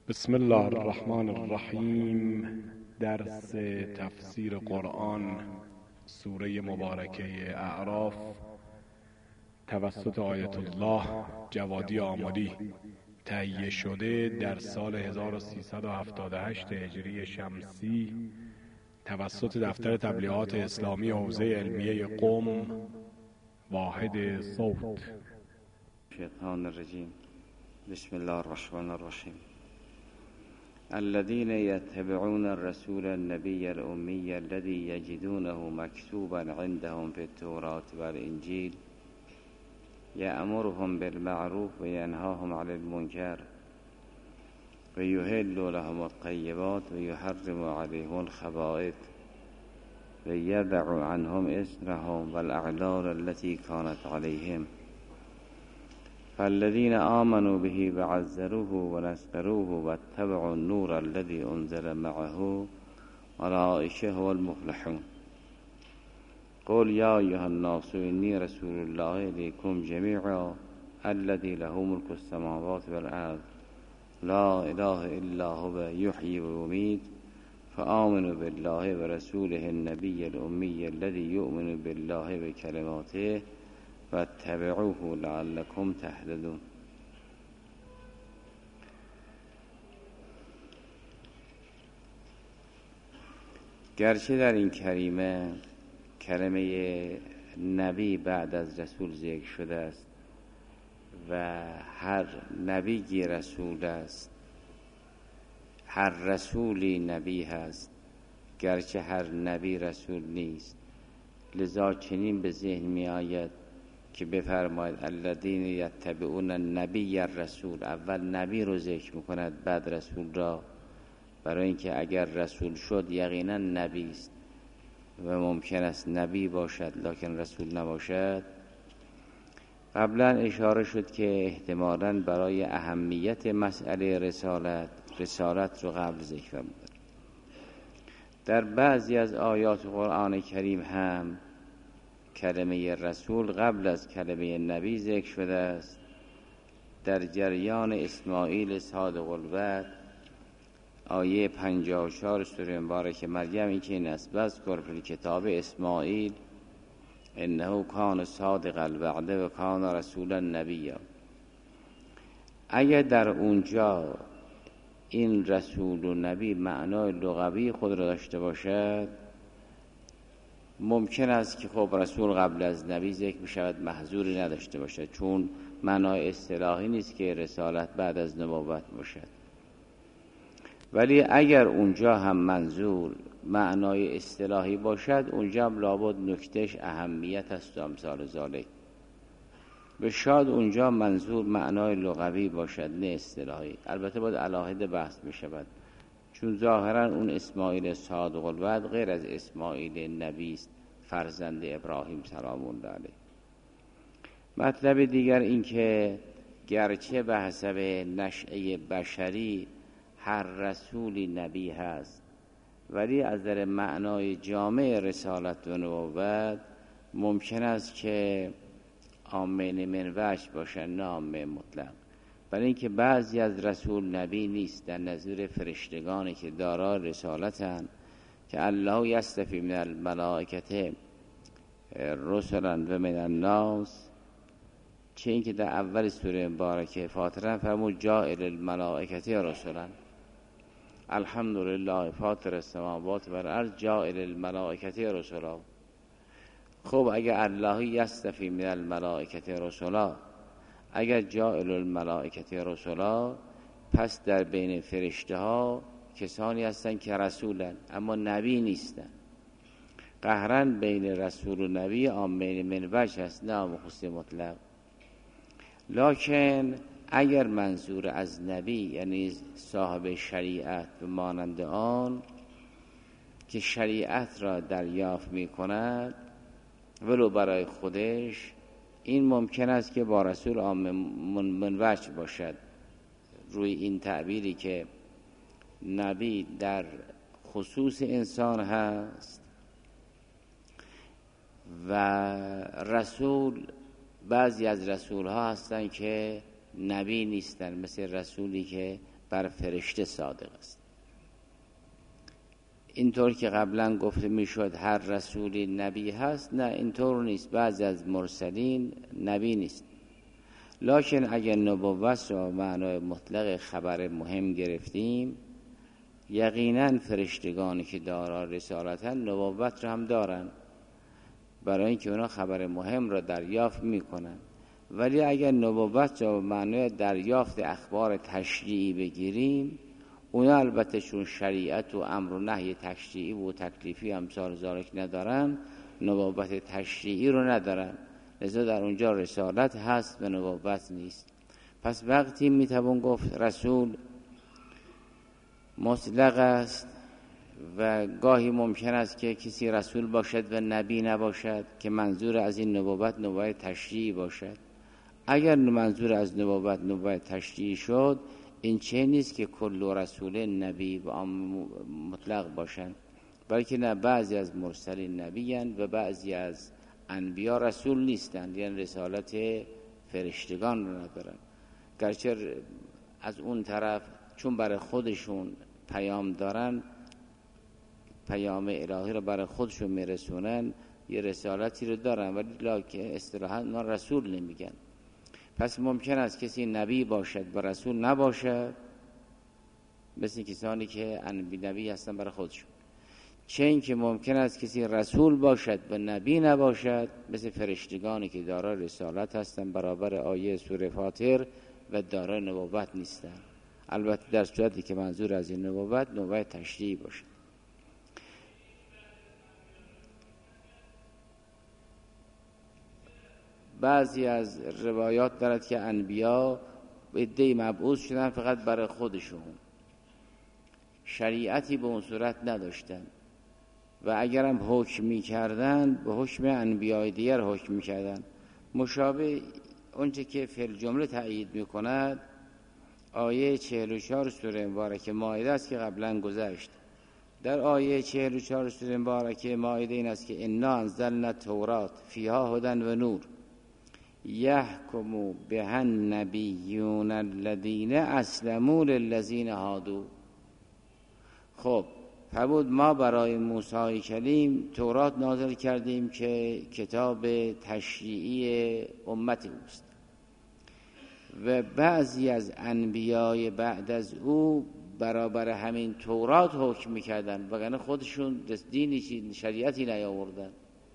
بسم الله الرحمن الرحیم. درس تفسیر قرآن سوره مبارکه اعراف توسط آیت الله جوادی آملی تهیه شده در سال 1378 هجری شمسی توسط دفتر تبلیغات اسلامی حوزه علمیه قم واحد صوت. شیطان الرجیم. بسم الله الرحمن الرحیم. الذين يتبعون الرسول النبي الأمي الذي يجدونه مكتوبا عندهم في التوراة والإنجيل يأمرهم بالمعروف وينهاهم عن المنكر ويحل لهم الطيبات ويحرم عليهم الخبائث ويضع عنهم إصرهم والأغلال التي كانت عليهم فالذين آمنوا به وعزروه ونصروه واتبعوا النور الذي أنزل معه أولئك هم المفلحون. قل يا أيها الناس إني رسول الله إليكم جميعا الذي له ملك السماوات والأرض لا إله إلا هو يحيي ويميت فآمنوا بالله ورسوله النبي الأمي الذي يؤمن بالله وكلماته واتبعوه لعلكم تهتدون. گرچه در این کلمه نبی بعد از رسول ذکر شده است و هر نبی رسول است، هر رسولی نبی هست، گرچه هر نبی رسول نیست، لذا چنین به ذهن می آید که بفرماید الذین یتبعون النبی الرسول، اول نبی رو ذکر میکند بعد رسول را، برای اینکه اگر رسول شد یقینا نبی است و ممکن است نبی باشد لکن رسول نباشد. قبلا اشاره شد که احتمالاً برای اهمیت مسئله رسالت رو قبل ذکر بود. در بعضی از آیات قرآن کریم هم کلمه رسول قبل از کلمه نبی ذکر شده است. در جریان اسماعیل صادق الوعد آیه 54 سوره مبارکه مریم این که این است: واذکر فی الکتاب اسماعیل انه کان صادق الوعد و کان رسولا نبیا. اگر در اونجا این رسول و نبی معنای لغوی خود را داشته باشد، ممکن است که خب رسول قبل از نبی ذکر بشود محظوری نداشته باشد، چون معنای اصطلاحی نیست که رسالت بعد از نبوت باشد. ولی اگر اونجا هم منظور معنای اصطلاحی باشد، اونجا هم لابد نکتهش اهمیت است و امثال ذالک. به شاید اونجا منظور معنای لغوی باشد نه اصطلاحی. البته باید علاهده بحث بشود، چون ظاهرا اون اسماعیل صادق الوعد غیر از اسماعیل نبی است، فرزند ابراهیم سلام الله علیه. مطلب دیگر این که گرچه به حسب نشأه بشری هر رسولی نبی هست، ولی از در معنای جامع رسالت و نبوت ممکن است که عامین من وجه باشن نه عامه مطلق. برای اینکه بعضی از رسول نبی نیست، در نظیر فرشتگانی که دارای رسالتند که الله یصطفی من الملائکه رسلا و من الناس، چه اینکه در اول سوره مبارکه فاطر فرمود جاعل الملائکه رسلا، الحمدلله فاطر السماوات و الارض جاعل الملائکه رسلا. خب اگر الله یصطفی من الملائکه رسلا، اگر جاعل الملائکه رسلا، پس در بین فرشته ها کسانی هستند که رسولن اما نبی نیستن. قهرا بین رسول و نبی عامین من وجه هست نه خصوص مطلق. لکن اگر منظور از نبی یعنی صاحب شریعت و مانند آن که شریعت را دریافت می کند ولو برای خودش، این ممکن است که با رسول عام من وجه باشد. روی این تعبیری که نبی در خصوص انسان هست و رسول، بعضی از رسول ها هستن که نبی نیستن، مثل رسولی که بر فرشته صادق است. اینطور که قبلا گفته میشد هر رسولی نبی هست، نه اینطور نیست. بعضی از مرسلین نبی نیست، لکن اگر نبوت را معنای مطلق خبر مهم گرفتیم، یقینا فرشتگانی که دارا رسالتن نبوت را هم دارن، برای اینکه اونا خبر مهم را دریافت میکنن. ولی اگر نبوت را معنای دریافت اخبار تشریعی بگیریم، اونا البته چون شریعت و امر و نهی تشریعی و تکلیفی امثال ذالک ندارن، نبوت تشریعی رو ندارن، لذا در اونجا رسالت هست و نبوت نیست. پس وقتی میتوان گفت رسول مطلق است و گاهی ممکن است که کسی رسول باشد و نبی نباشد، که منظور از این نبوت تشریعی باشد. اگر منظور از نبوت تشریعی شد، این چه نیست که کل رسول نبی و مطلق باشند، بلکه نه، بعضی از مرسلین نبی هستند و بعضی از انبیا رسول نیستند، یعنی رسالت فرشتگان رو ندارن. گرچه از اون طرف چون برای خودشون پیام دارن، پیام الهی رو برای خودشون میرسونن، یه رسالتی رو دارن، ولی لکه اصطلاحاً اونا رسول نمیگن. پس ممکن است کسی نبی باشد و رسول نباشد، مثل کسانی که نبی هستن برای خودشون. چه این که ممکن است کسی رسول باشد و نبی نباشد، مثل فرشتگانی که دارای رسالت هستن برابر آیه سوره فاطر و دارای نبوت نیستن، البته در صورتی که منظور از این نبوت تشریعی باشد. بعضی از روایات دارد که انبیا عده‌ای مبعوث شدن فقط برای خودشون، شریعتی به اون صورت نداشتن و اگرم حکم می‌کردن به حکم انبیای دیگر حکم می‌کردن. مشابه اونچه که فی الجمله تأیید می‌کند آیه 44 سوره مبارکه مائده است که قبلا گذشت. در آیه 44 سوره مبارکه مائده این است که انا انزلنا التوراة فیها هدی و نور یحکم بها النبیون الذین اسلموا للذین هادوا. خب فرمود ما برای موسی کلیم تورات نازل کردیم که کتاب تشریعی امت اوست و بعضی از انبیای بعد از او برابر همین تورات حکم میکردن، وگرنه خودشون دینی شریعتی نیاوردن.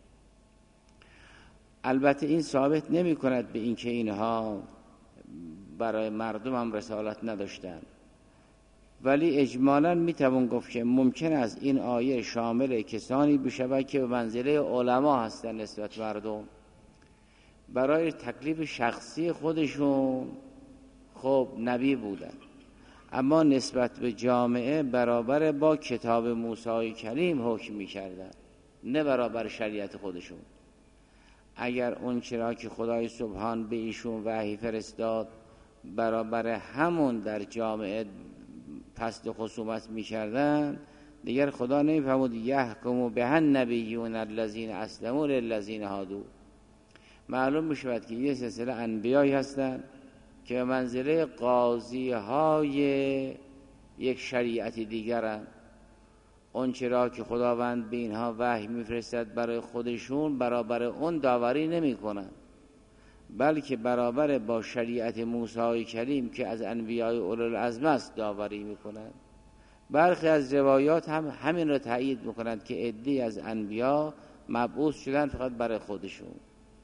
البته این ثابت نمی کند به این که اینها برای مردم هم رسالت نداشتن، ولی اجمالاً می توان گفت که ممکن است این آیه شامل کسانی بشود که به منزله علما هستند نسبت مردم، برای تکلیف شخصی خودشون خب نبی بودن، اما نسبت به جامعه برابر با کتاب موسی کلیم حکم می کردن، نه برابر شریعت خودشون. اگر اون چرا که خدای سبحان به ایشون وحی فرستاد برابر همون در جامعه پست خصومت می کردن، دیگر خدا نمی‌فرمود یحکم بها النبیون الذین اسلموا للذین هادوا. معلوم می شود که یه سلسله انبیایی هستند که به منزله قاضی های یک شریعت دیگرند. اون چرا که خداوند به اینها وحی میفرستد برای خودشون برابر اون داوری نمی کنن، بلکه برابر با شریعت موسی کلیم که از انبیای اولوالعزم است داوری می کنن. برخی از روایات هم همین را تایید می کنند که عده‌ای از انبیا مبعوث شدن فقط برای خودشون.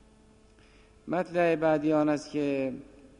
مطلب بعدی آن است که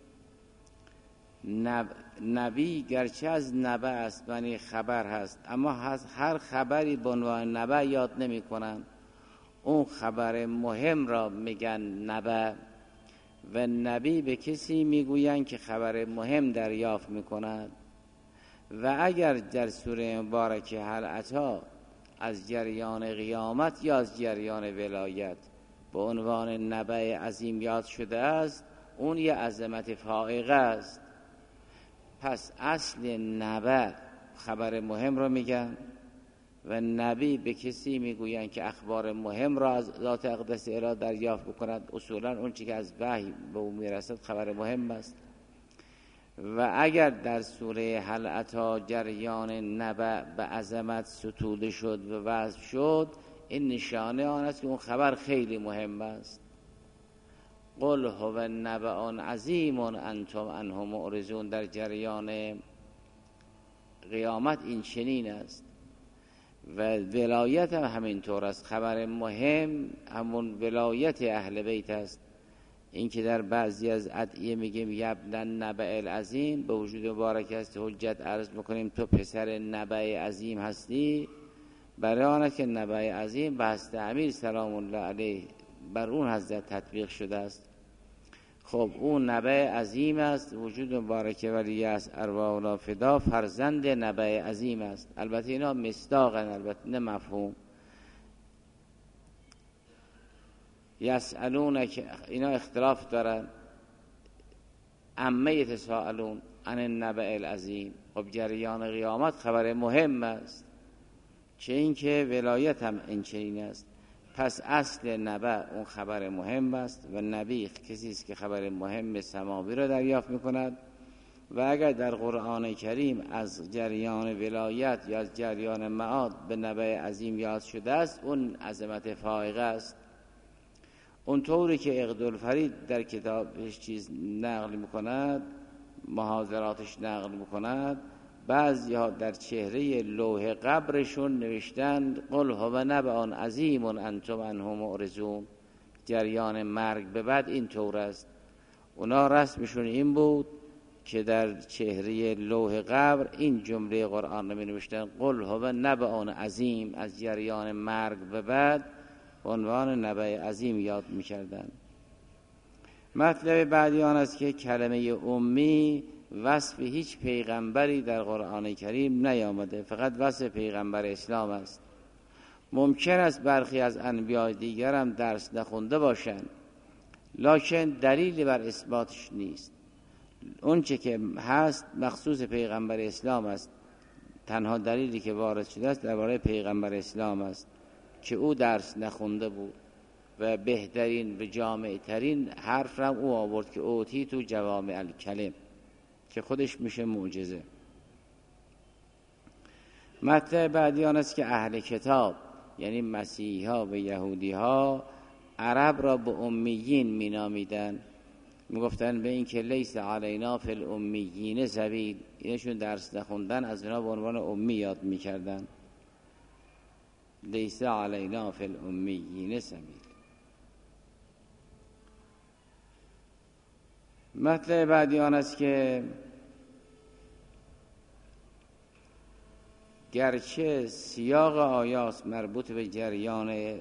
نبی گرچه از نبع است یعنی خبر هست، اما هر خبری به عنوان نبع یاد نمی کنن. اون خبر مهم را میگن نبع و نبی به کسی میگوین که خبر مهم دریافت میکند. و اگر در سوره مبارکه هل اتی از جریان قیامت یا از جریان ولایت به عنوان نبع عظیم یاد شده است، اون یه عظمت فائقه است. پس اصل نبع خبر مهم را میگن و نبی به کسی میگوین که اخبار مهم را از ذات اقدس الهی دریافت بکند. اصولا اون چیزی که از وحی به او میرسد خبر مهم است. و اگر در سوره هل اتی جریان نبأ به عظمت ستوده شد و وصف شد، این نشانه آن است که اون خبر خیلی مهم است. قل هو نبأ عظیم انتم عنه معرضون. در جریان قیامت این چنین است و ولایت هم همینطور است. خبر مهم همون ولایت اهل بیت است. این که در بعضی از ادعیه میگیم یبن النبأ العظیم، به وجود مبارک است حجت عرض میکنیم تو پسر نبأ عظیم هستی، برای آن است که نبأ عظیم به حضرت امیر سلام الله علیه بر اون حضرت تطبیق شده است. خب اون نبأ عظیم است، وجود مبارک ولی است ارواحنا فدا فرزند نبأ عظیم است. البته اینا مصداقن، البته نه مفهوم. یسألونک، اینا اختلاف دارن. عما یتساءلون عن النبأ العظیم. خب جریان قیامت خبر مهم است، چه این که ولایت هم این چنین است. پس اصل نبأ اون خبر مهم است و نبی کسی است که خبر مهم سماوی را دریافت میکند. و اگر در قرآن کریم از جریان ولایت یا از جریان معاد به نبأ عظیم یاد شده است، اون عظمت فائقه است. اون طوری که عقدالفرید در کتابش چیز نقل میکند، محاضراتش نقل میکند، بعضی ها در چهره لوح قبرشون نوشتند قل هو نبأ عظیم انتم عنه معرضون. جریان مرگ به بعد این طور است. اونا رسمشون این بود که در چهره لوح قبر این جمله قرآن رو می نوشتن قل هو نبأ عظیم، از جریان مرگ به بعد عنوان نبأ عظیم یاد می کردن. مطلب بعدی آن است که کلمه امی وصف هیچ پیغمبری در قرآن کریم نیامده، فقط وصف پیغمبر اسلام است. ممکن است برخی از انبیاء دیگر هم درس نخونده باشند، لکن دلیلی بر اثباتش نیست. اون چه که هست مخصوص پیغمبر اسلام است. تنها دلیلی که وارد شده است درباره پیغمبر اسلام است که او درس نخونده بود و بهترین و جامع ترین حرف را او آورد که اوتی تو جوامع الکلم، که خودش میشه معجزه. مطلب بعدی آن است که اهل کتاب یعنی مسیحی ها و یهودی ها عرب را به امیین می نامیدن. می گفتن به این که لیس علینا فی الامیین سبیل، اینشون درس نخوندن از اونا به عنوان امی یاد می کردن. لیس علینا فی الامیین سبیل. مطلب بعدی آن است که گرچه سیاق آیات مربوط به جریان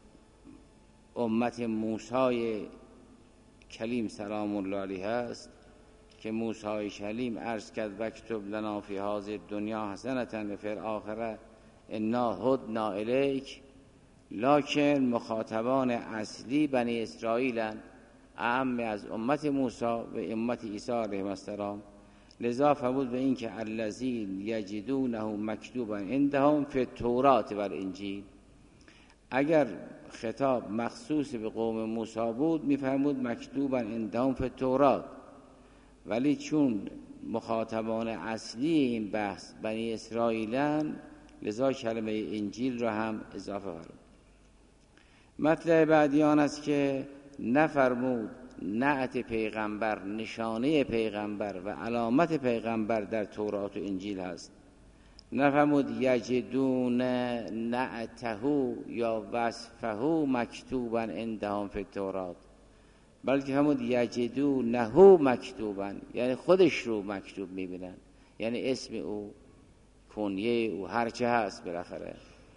امت موسی کلیم سلام الله علیه است که موسی کلیم عرض کرد وکتب لنا فی هذه الدنیا حسنة و فی الاخره انا هدنا الیک، لکن مخاطبان اصلی بنی اسرائیلند، اعم از امت موسی و امت عیسی علیه السلام. لذا فرمود به این که الذین یجدونه مکتوبا عندهم فی التوراة و الانجیل. اگر خطاب مخصوص به قوم موسی بود میفرمود مکتوبا عندهم فی التوراة، ولی چون مخاطبان اصلی این بحث بنی اسرائیلن لذا کلمه انجیل را هم اضافه فرمود. مطلب بعدی آن است که نفرمود نعت پیغمبر، نشانه پیغمبر و علامت پیغمبر در تورات و انجیل هست. نفرمود یجدون نعته یا وصفه مکتوبا عندهم فی التورات، بلکه فرمود یجدونه مکتوبا، یعنی خودش رو مکتوب میبینن، یعنی اسم او، کنیه او، هرچه هست بالاخره.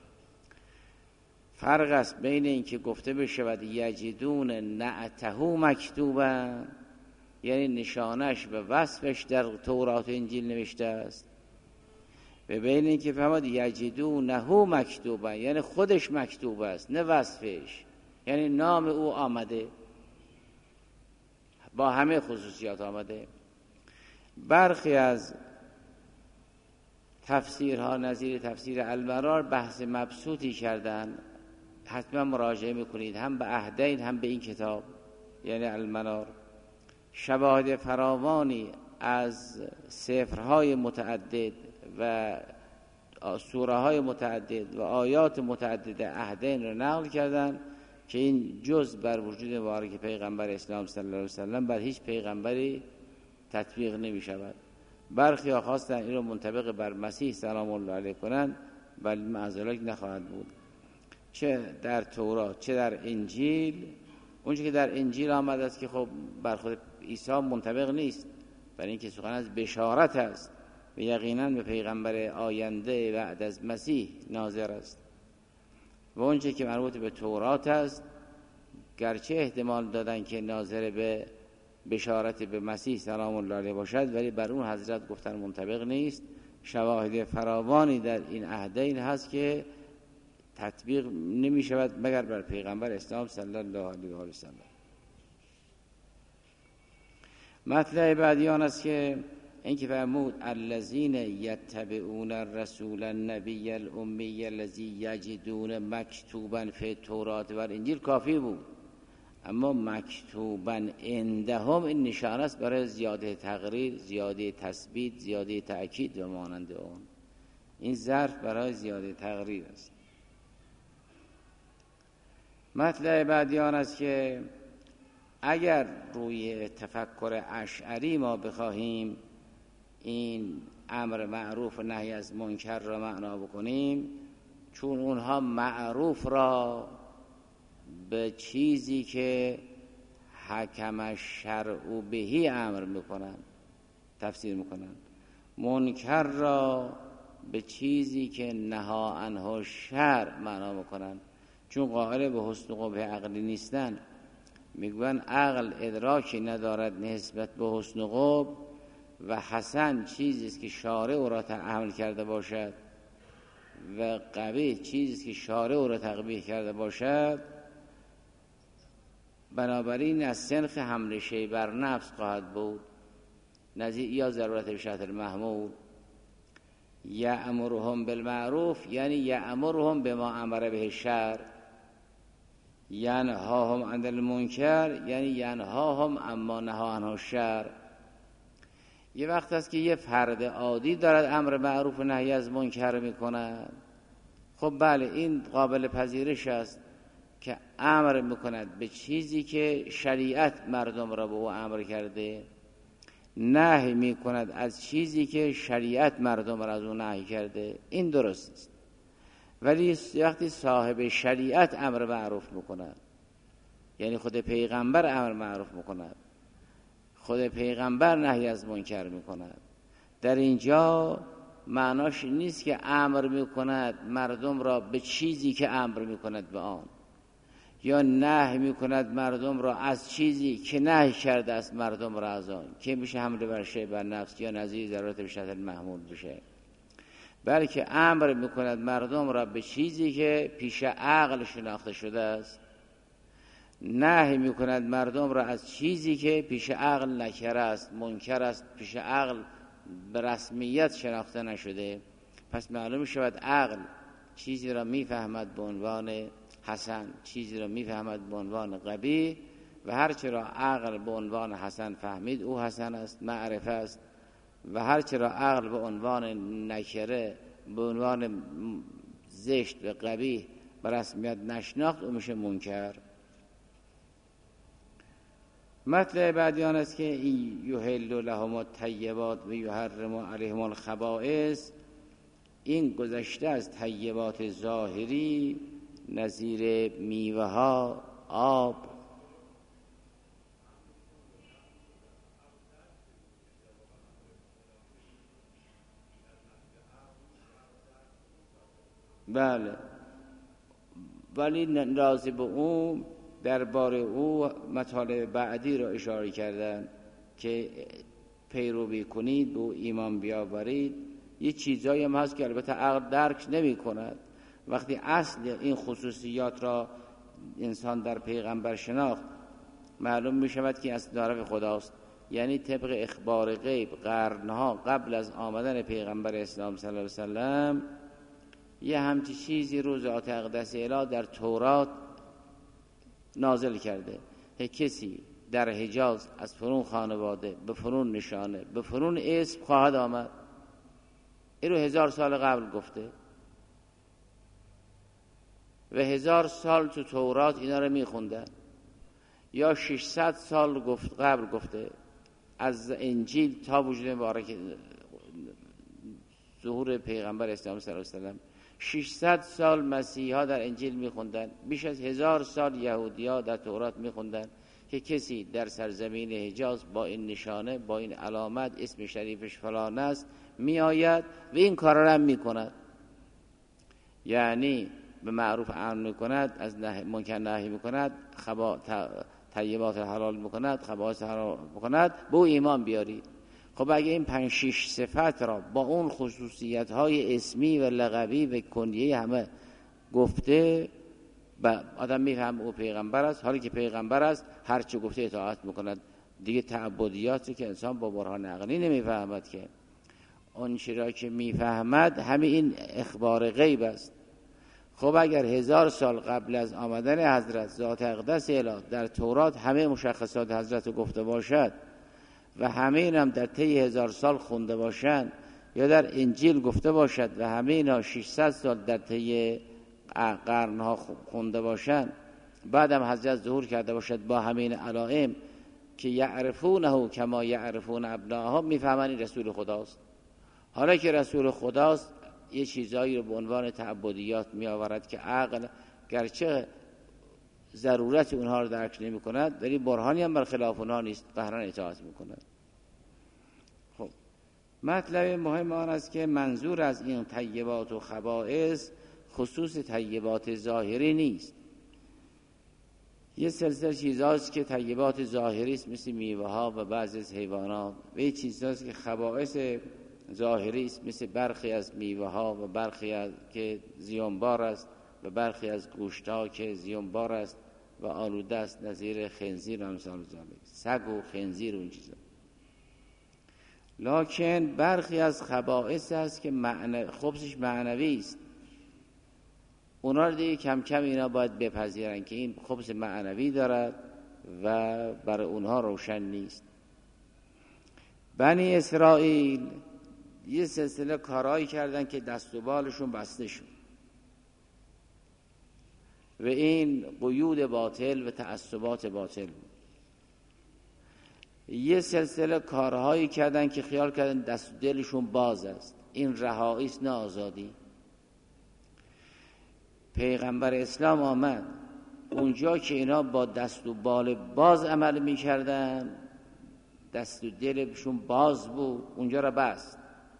فرق است بین این که گفته بشود یجدون نعته مکتوبا، یعنی نشانش و وصفش در تورات و انجیل نوشته است، و بین این که فرمود یجدونه مکتوبا، یعنی خودش مکتوب است نه وصفش، یعنی نام او آمده با همه خصوصیات آمده. برخی از تفسیرها نظیر تفسیر المرار بحث مبسوطی کردن، حتما مراجعه میکنید هم به عهدین هم به این کتاب یعنی المنار. شواهد فراوانی از سفرهای متعدد و سوره های متعدد و آیات متعدد عهدین رو نقل کردن که این جز بر وجود مبارک پیغمبر اسلام صلی الله علیه وسلم بر هیچ پیغمبری تطبیق نمی شود. برخی ها خواستن این رو منطبق بر مسیح سلام الله علیه کنن، ولی معذالک نخواهد بود. چه در تورات چه در انجیل، اونچه که در انجیل آمده است که خب بر خود عیسی منطبق نیست، برای اینکه سخن از بشارت است و یقینا به پیغمبر آینده بعد از مسیح ناظر است. و اونچه که مربوط به تورات است گرچه احتمال دادن که ناظر به بشارت به مسیح سلام الله علیه باشد، ولی بر اون حضرت گفتن منطبق نیست. شواهد فراوانی در این عهدین هست که تطبیق نمی شود مگر بر پیغمبر اسلام صلی الله علیه و سلم. مطلب بعدی آن است که اینکه فرمود الذین یتبعون الرسول النبی الامی الذی یجدون مکتوبا فی التوراة و الانجیل کافی بود، اما مکتوبا عندهم این نشانه است برای زیاده تقریر، زیاده تثبیت، زیاده تأکید و مانند اون. این ظرف برای زیاده تقریر است. مطلب بعدی آن است که اگر روی تفکر اشعری ما بخواهیم این امر معروف و نهی از منکر را معنا بکنیم، چون اونها معروف را به چیزی که حکم شرع بهی امر میکنن تفسیر میکنن، منکر را به چیزی که نها عنه شرع معنا میکنن. چون قائل به حسن و قبح عقلی نیستن، میگوین عقل ادراکی ندارد نسبت به حسن و قبح و حسن چیزی است که شارع او را عمل کرده باشد و قبیح چیزی است که شارع او را تقبیح کرده باشد. بنابراین از سنخ حمل شیء بر نفس خواهد بود، نظیر یا ضرورت به شرط المحمول. یأمرهم بالمعروف یعنی یأمرهم بما امر به الشرع، ینهاهم عن المنکر یعنی ینهاهم اما نهی عنه الشرع. یه وقت است که یه فرد عادی دارد امر معروف و نهی از منکر میکند، خب بله این قابل پذیرش است که امر میکند به چیزی که شریعت مردم را به او امر کرده، نهی میکند از چیزی که شریعت مردم را از او نهی کرده، این درست است. ولی وقتی صاحب شریعت امر معروف میکند، یعنی خود پیغمبر امر معروف میکند، خود پیغمبر نهی از منکر میکند، در اینجا معناش نیست که امر میکند مردم را به چیزی که امر میکند به آن، یا نهی میکند مردم را از چیزی که نهی کرده است مردم را از آن، که میشه حمله بر شیء بر نفس یا نظیر ضرورت به شرط المحمول بشه. بلکه امر میکند مردم را به چیزی که پیش عقل شناخته شده است، نهی میکند مردم را از چیزی که پیش عقل نکره است، منکر است، پیش عقل به رسمیت شناخته نشده. پس معلوم شود عقل چیزی را میفهمد به عنوان حسن، چیزی را میفهمد به عنوان قبیح، و هرچه را عقل به عنوان حسن فهمید او حسن است، معرفه است، و هرچه را عقل به عنوان نکره، به عنوان زشت و قبیح به رسمیت نشناخت او میشه منکر. مطلب بعدی آن است که یحل لهم الطیبات و یحرم علیهم الخبائث. این گذشته از طیبات ظاهری نظیر میوه ها، آب، بله، ولی راضی به اون درباره او مطالب بعدی را اشاره کردن که پیروی کنید، به ایمان بیاورید. یه چیزایی هم هست که البته عقل درک نمی کند. وقتی اصل این خصوصیات را انسان در پیغمبر شناخت، معلوم می شود که از طرف خداست. یعنی طبق اخبار غیب قرنها قبل از آمدن پیغمبر اسلام صلی الله علیه وسلم یه همچی چیزی رو ذات اقدس اله در تورات نازل کرده. کسی در حجاز از فرون خانواده به فرون نشانه به فرون اسم خواهد آمد. این رو 1000 سال قبل گفته و 1000 سال تو تورات اینا رو میخوندن، یا 600 سال قبل گفته از انجیل تا وجود مبارک ظهور پیغمبر اسلام صلی الله علیه و سلم. 600 سال مسیحا در انجیل میخوندن، بیش از 1000 سال یهودیا در تورات میخوندن که کسی در سرزمین حجاز با این نشانه با این علامت اسم شریفش فلان است میآید و این کارا را هم میکند، یعنی به معروف امر میکند، از منکر نهی میکند، طیبات حلال میکند، خبائث حرام میکند، به او ایمان بیارید. خب اگه این 5-6 صفت را با اون خصوصیت های اسمی و لقبی و کنیه همه گفته، آدم میفهم او پیغمبر است. حالی که پیغمبر است هر چه گفته اطاعت میکند. دیگه تعبدیاتی که انسان با برهان عقلی نمیفهمد، که اون چیزی را که میفهمد همین این اخبار غیب است. خب اگر 1000 سال قبل از آمدن حضرت ذات اقدس الهی در تورات همه مشخصات حضرت رو گفته باشد و همه این هم در طی 1000 سال خونده باشند، یا در انجیل گفته باشد و همه اینا 600 سال در طی قرنها خونده باشند، بعد هم حضرت ظهور کرده باشد با همین علائم که یعرفونه کما یعرفون ابناءهم، میفهمن این رسول خداست. حالا که رسول خداست یه چیزایی رو به عنوان تعبدیات می آورد که عقل گرچه ضرورت اونها رو درک نمی کند ولی برهانی هم بر خلاف اونها نیست، قهرن اطاعت می کند. خب مطلب مهم آن است که منظور از این طیبات و خبائث خصوص طیبات ظاهری نیست. یه سلسله چیزاست که طیبات ظاهری است، مثل میوه ها و بعضی از حیوانات، و یه چیزاست که خبائث ظاهری است، مثل برخی از میوه ها و برخی از که زیانبار است و برخی از گوشت ها که زیانبار است و آلوده است، نظیر خنزیر و امثال ذالک، سگ و خنزیر و این چیزا. لکن برخی از خبائث است که خبثش معنوی است، اونا رو دیگه کم کم اینا باید بپذیرن که این خبث معنوی دارد و برای اونها روشن نیست. بنی اسرائیل یه سلسله کارهایی کردن که دست و بالشون بسته شد و این قیود باطل و تعصبات باطل بود. یه سلسله کارهایی کردن که خیال کردن دست و دلشون باز است، این رهایی است نه آزادی. پیغمبر اسلام آمد اونجا که اینا با دست و بال باز عمل میکردن، دست و دلشون باز بود، اونجا را بست،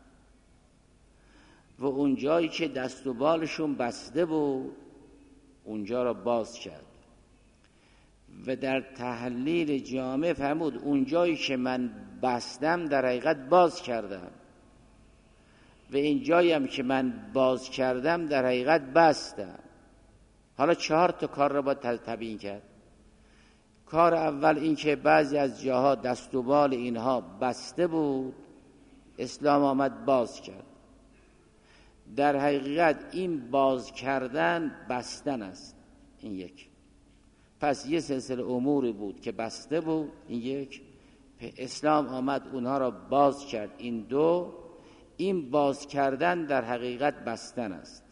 و اونجایی که دست و بالشون بسته بود اونجا را باز کرد. و در تحلیل جامع فرمود اونجایی که من بستم در حقیقت باز کردم و اینجایی هم که من باز کردم در حقیقت بستم. حالا 4 کار را باید تبیین کرد. کار اول این که بعضی از جاها دست و بال اینها بسته بود، اسلام آمد باز کرد. در حقیقت این باز کردن بستن است، این یک. پس یه سلسله اموری بود که بسته بود، این یک. اسلام آمد اونها را باز کرد، این 2. این باز کردن در حقیقت بستن است.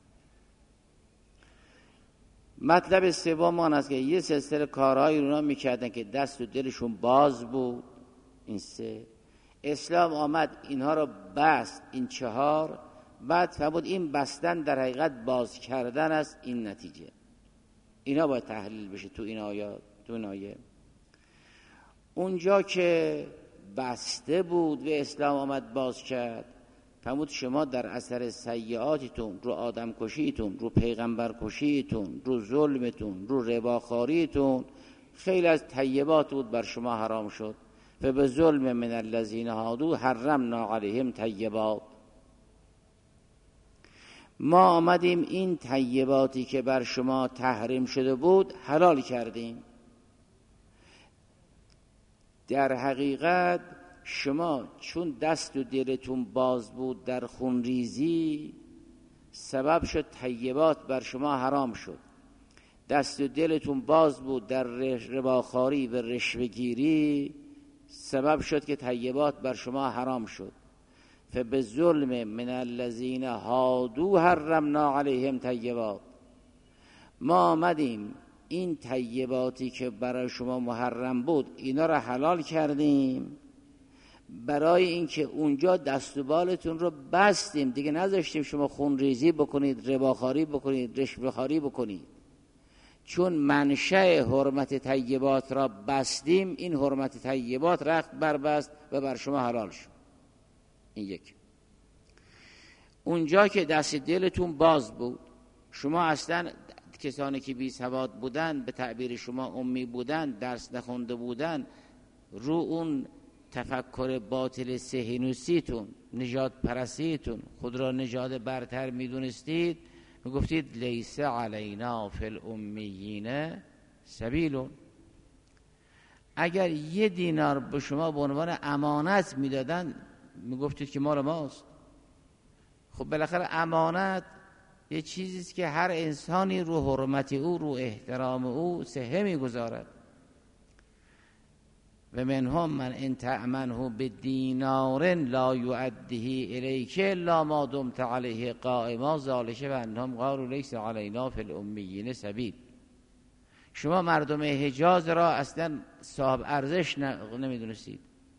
مطلب سوم آن است که یه سلسله کارهایی اونا میکردن که دست و دلشون باز بود، این 3. اسلام آمد اینها را بست، این 4. بعد فرمود این بستن در حقیقت باز کردن است، این نتیجه. اینا باید تحلیل بشه تو این آیات، تو این آیه. اونجا که بسته بود و اسلام آمد باز کرد، فرمود شما در اثر سیئاتتون، رو آدم کشیتون، رو پیغمبر کشیتون، رو ظلمتون، رو رباخاریتون، خیلی از طیبات بود بر شما حرام شد. و به ظلم من الذین هادوا حرمنا علیهم طیبات. ما آمدیم این طیباتی که بر شما تحریم شده بود حلال کردیم. در حقیقت شما چون دست و دلتون باز بود در خونریزی، سبب شد طیبات بر شما حرام شد. دست و دلتون باز بود در رباخواری و رشوه‌گیری، سبب شد که طیبات بر شما حرام شد. فبظلم من الذین هادوا حرمنا علیهم طیبات. ما آمدیم این طیباتی که برای شما محرم بود اینا را حلال کردیم، برای اینکه اونجا دست و بالتون رو بستیم، دیگه نذاشتیم شما خونریزی بکنید، رباخواری بکنید، رشوه‌خواری بکنید. چون منشأ حرمت طیبات را بستیم، این حرمت طیبات رخت بربست و بر شما حلال شد. این یک. اونجا که دست دلتون باز بود، شما اصلا کسانی که بی سواد بودن، به تعبیر شما امی بودن، درس نخونده بودن، رو اون تفکر باطل صهیونیستیتون، نژاد پرستیتون، خود را نژاد برتر میدونستید، میگفتید لیس علینا فی الامیین سبیل. اگر 1 دینار به شما به عنوان امانت میدادن، میگفتید که مال ماست. خب بالاخره امانت یه چیزیست که هر انسانی رو حرمت او، رو احترام او سهه میگذارد. و منهم من ان تأمنه بدینار لا یؤدیه الیک الا ما دمت علیه قائما ذلک بانهم قالوا لیس علینا فی الامیین سبیل. شما مردم حجاز را اصلا صاحب ارزش نمیدونستید.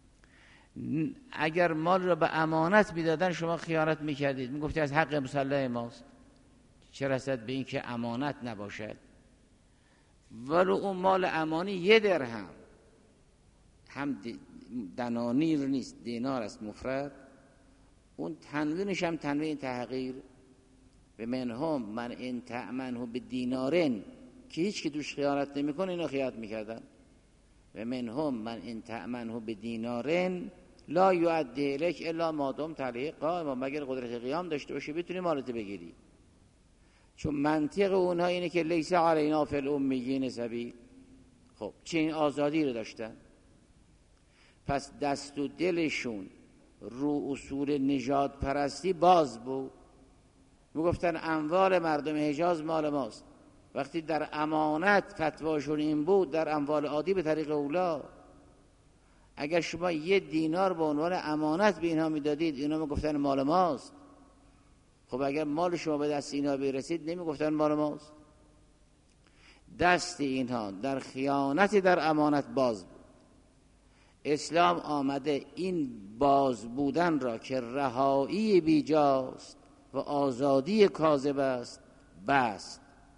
اگر مال را به امانت میدادن شما خیانت میکردید، میگفتید از حق مسلح ماست، چه رسد به این که امانت نباشد. ولو اون مال امانی 1 درهم هم دنانیر نیست، دینار است مفرد، اون تنوینش هم تنوین تحقیر. به منهم من ان تأمنه بدینارن که هیچ که دوش خیانت نمیکنه، اینا خیانت میکردن. و منهم من ان تأمنه بدینارن لا یؤدی الیک الا ما دمت علیه قائما، مگر قدرت قیام داشته باشی بتونی مالت بگیری. چون منطق اونها اینه که لیس علینا فی الامیین سبیل. خب چه این آزادی رو داشتن؟ پس دست و دلشون رو اصول نژاد پرستی باز بود. میگفتن اموال مردم حجاز مال ماست. وقتی در امانت فتواشون این بود، در اموال عادی به طریق اولا، اگر شما 1 دینار به عنوان امانت به اینها میدادید، اینا میگفتن مال ماست. خب اگر مال شما به دست اینا برسید، نمیگفتن مال ماست. دست اینها در خیانت در امانت باز بود. اسلام آمده این باز بودن را که رهایی بیجاست و آزادی کاذب است بست.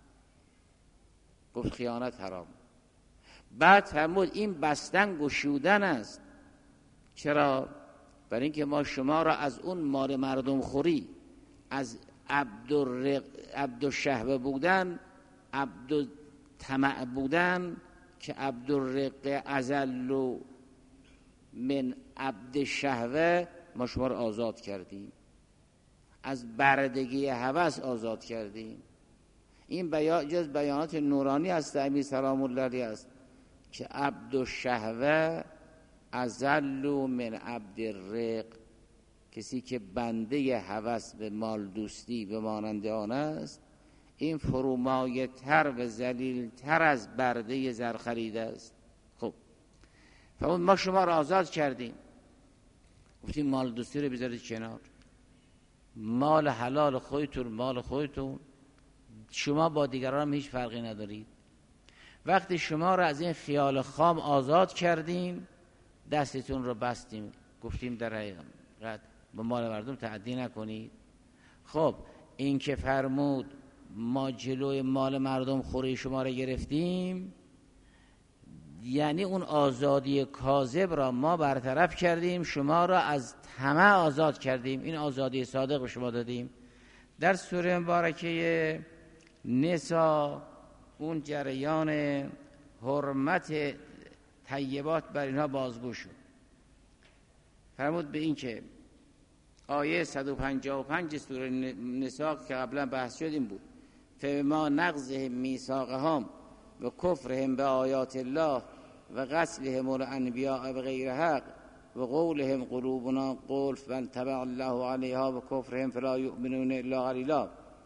گفت خیانت حرام. بعد فرمود این بستن گشودن است. چرا؟ برای اینکه ما شما را از اون مال مردم خوری، از عبدالشهوه بودن، عبدالطمع بودن که عبدالرق ازل من عبد شهوه، ما شما را آزاد کردیم، از بردگی هوس آزاد کردیم. این جز بیانات نورانی از امیر سلام الله علیه است که عبد الشهوه ازل من عبد الرق، کسی که بنده هوس به مال دوستی به مانند آن است، این فرومایه تر و ذلیل تر از برده زر خرید است. خب ما شما را آزاد کردیم، گفتیم مال دوستی رو بذارید کنار، مال حلال خودتون، مال خودتون، شما با دیگران هم هیچ فرقی ندارید. وقتی شما را از این خیال خام آزاد کردیم، دستتون رو بستیم، گفتیم در حقیقت به مال مردم تعدی نکنید. خب این که فرمود ما جلوی مال مردم خوری شما را گرفتیم، یعنی اون آزادی کاذب را ما برطرف کردیم، شما را از طمع آزاد کردیم، این آزادی صادق به شما دادیم. در سوره مبارکه نساء اون جریان حرمت طیبات بر اینها بازگو شد. فرمود به این که آیه 155 سوره نساء که قبلا بحث شد این بود: فما نقضهم میثاقهم و کفرهم به آیات الله و قتلهم الانبیاء بغیر حق و قولهم قلوبنا غلف بل طبع الله علیها و کفرهم فلا یؤمنون الا قلیلا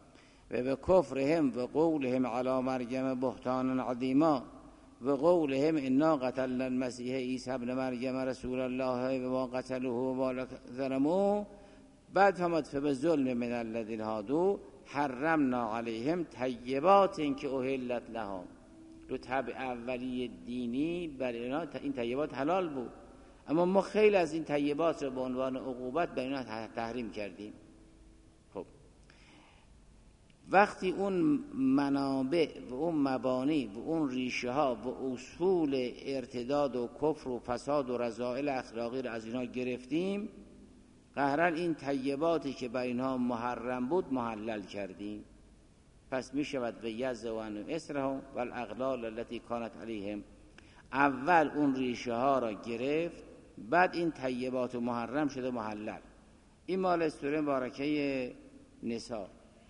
و به کفرهم و قولهم علی مریم بهتانا عظیما و قولهم انا قتلنا المسیح عیسی ابن مریم رسول الله و ما قتلوه و ما ظلموه. بعد فرمود فبظلم من الذین هادوا حرمنا علیهم طیبات که احلت لهم. رو طبع اولی دینی برای اینا این طیبات حلال بود، اما ما خیلی از این طیبات رو به عنوان عقوبت برای اینا تحریم کردیم. خب وقتی اون منابع و اون مبانی و اون ریشه ها و اصول ارتداد و کفر و فساد و رذائل اخلاقی رو از اینا گرفتیم، قهرن این طیباتی که بر اینها محرم بود محلل کردیم. پس می شود و یزوان اسرهم و الاغلال التي کانت علیهم. اول اون ریشه ها را گرفت، بعد این طیبات و محرم شده محلل. این مال سوره مبارکه نساء.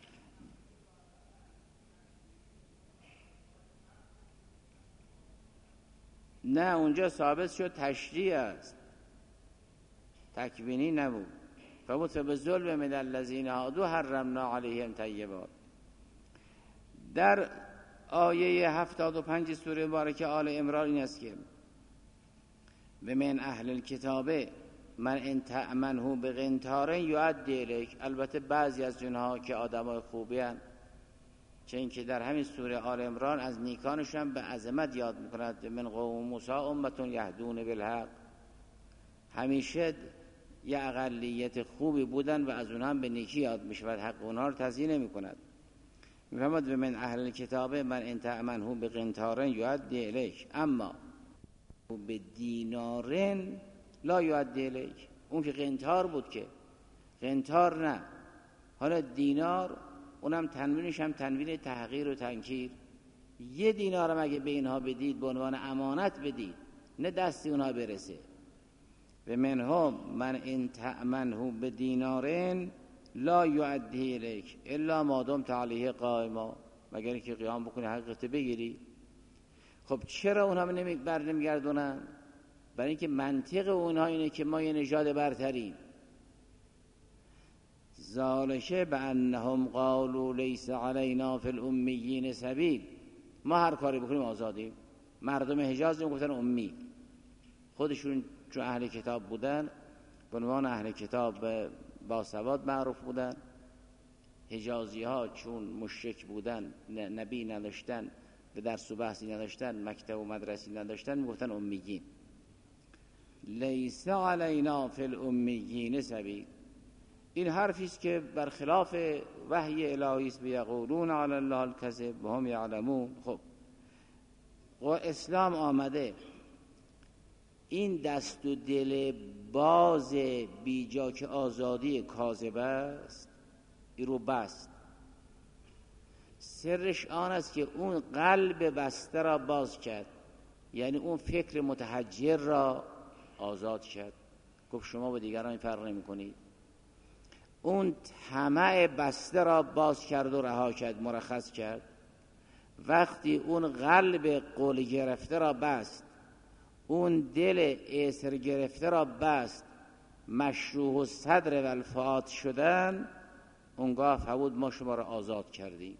نه اونجا ثابت شد تشریع است، تکوینی نبود. فبوت به ظلم من الذین هادوا حرمنا علیهم طیبات. در آیه 75 سوره مبارکه آل عمران این است که و من اهل الکتاب من ان تأمنه بقنطار یؤدی الیک. البته بعضی از اونها که آدمای خوبی ان، چون که در همین سوره آل عمران از نیکانشون به عظمت یاد میکند. من قوم موسی امه یهدون بالحق. همیشه یه اقلیت خوبی بودن و از اونها به نیکی یاد میشود، حق اونها رو تضییع نمیکند. میفهمد و من اهل الکتاب من ان تأمنه بقنطار یؤدی الیک اما به دینارن لا یؤدی الیک. اون که قنطار بود، که قنطار نه. حالا دینار اونم تنوینش هم تنوین تحقیر و تنکیر. یه دینارم اگه به اینها بدید به عنوان امانت بدید، نه دستی اونها برسه. و منهم من ان تأمنه بدینارن لا یؤدی الیک الا ما دمت علیه قائما. مگر اینکه قیام بکنی حقیقت بگیری. خب چرا اونها برنمیگردونن؟ برای اینکه منطق اونها اینه که ما یه نژاد برتریم. ذالک بانهم قالوا لیس علینا فی الامیین سبیل. ما هر کاری بکنیم آزادیم. مردم حجاز میگفتن امی، خودشون چون اهل کتاب بودن به عنوان اهل کتاب با سواد معروف بودن. حجازی ها چون مشرک بودن، نبی نداشتن، به درس و بحثی نداشتن، مکتب و مدرسی نداشتن، میگفتن امیین. لیس علینا فی الامیین سبیل. این حرفی است که برخلاف وحی الهی است. بیقولون علی الله الکذب و هم یعلمون. خب و اسلام آمده این دست و دل باز بیجا که آزادی کاذب است این رو بست. سرش آن است که اون قلب بسته را باز کرد، یعنی اون فکر متحجر را آزاد کرد. گفت شما با دیگران فرق نمی کنید. اون طمع بسته را باز کرد و رها کرد، مرخص کرد. وقتی اون قلب قول گرفته را بست، اون دل اسر گرفته را بست، مشروح و صدر و الفات شدن، اونگاه فهمود ما شما را آزاد کردیم.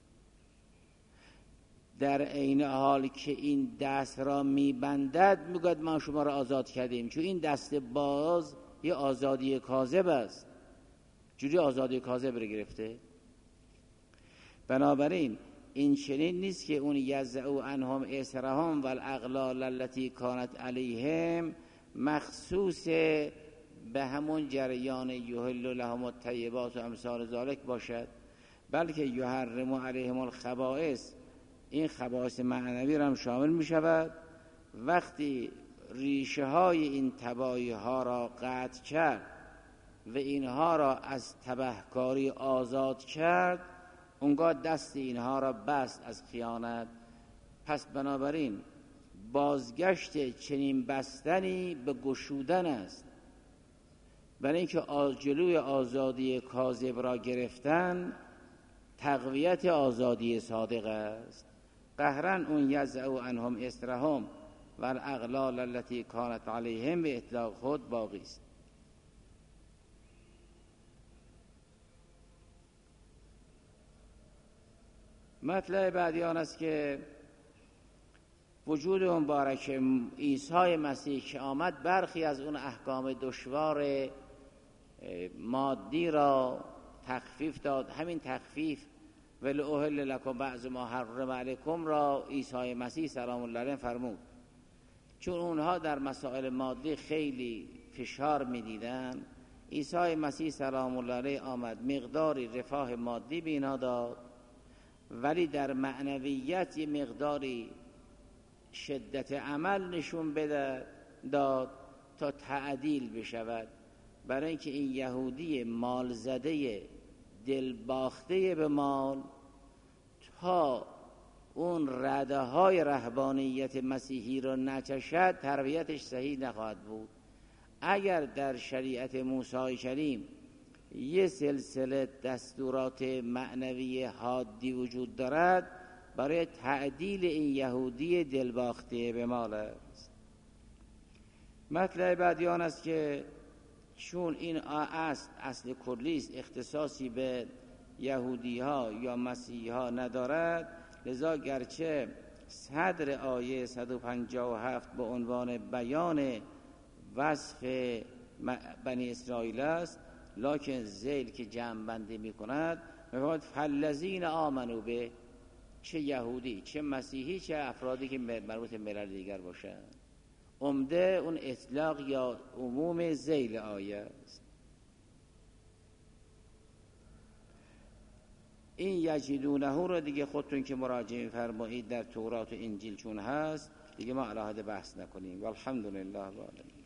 در عین حال که این دست را میبندد میگوید ما شما را آزاد کردیم، چون این دست باز یه آزادی کاذب است. جوری آزادی کاذب را گرفته. بنابراین این چنین نیست که اون یزعو عنهم اسرهم والاغلال التي کانت علیهم مخصوص به همون جریان یحل لهم الطیبات و امثال ذالک باشد، بلکه یحرم علیهم الخبائث. این خبائث معنوی را هم شامل می شود. وقتی ریشه های این تباهی ها را قطع کرد و اینها را از تبهکاری آزاد کرد، اونگاه دست اینها را بست از خیانت. پس بنابراین بازگشت چنین بستنی به گشودن است. برای اینکه جلوی آزادی کاذب را گرفتن تقویت آزادی صادق است. قهرن اون یزعو عنهم اسرهم و الاغلال التي کانت علیهم به اطلاق خود باقی است. مطلب بعدی آن است که وجود مبارک عیسی مسیح که آمد برخی از اون احکام دشوار مادی را تخفیف داد. همین تخفیف ولأحل لکم بعض ما حرم علیکم را عیسی مسیح سلام الله علیه فرمود، چون اونها در مسائل مادی خیلی فشار میدیدن. عیسی مسیح سلام الله علیه آمد مقداری رفاه مادی به اینا داد، ولی در معنویت یه مقداری شدت عمل نشون داد تا تعدیل بشود، برای اینکه این یهودی مال زده دل باخته به مال تا اون رده های رهبانیت مسیحی رو نچشد تربیتش صحیح نخواهد بود. اگر در شریعت موسی کریم یه سلسله دستورات معنوی حادی وجود دارد، برای تعدیل این یهودی دلباخته به مال است. مطلب بعدی آن است که چون این اصل کلی است، اختصاصی به یهودی ها یا مسیحی ها ندارد، لذا گرچه صدر آیه 157 به عنوان بیان وصف بنی اسرائیل است، لکن ذیل که جمع بندی می کند میگوید فالذین آمنوا به، چه یهودی چه مسیحی چه افرادی که مربوط ملل دیگر باشند. عمده اون اطلاق یا عموم ذیل آیه است. این یجدونه رو دیگه خودتون که مراجعه فرمایید در تورات و انجیل چون هست، دیگه ما علاهه بحث نکنیم. والحمدلله رب العالمین.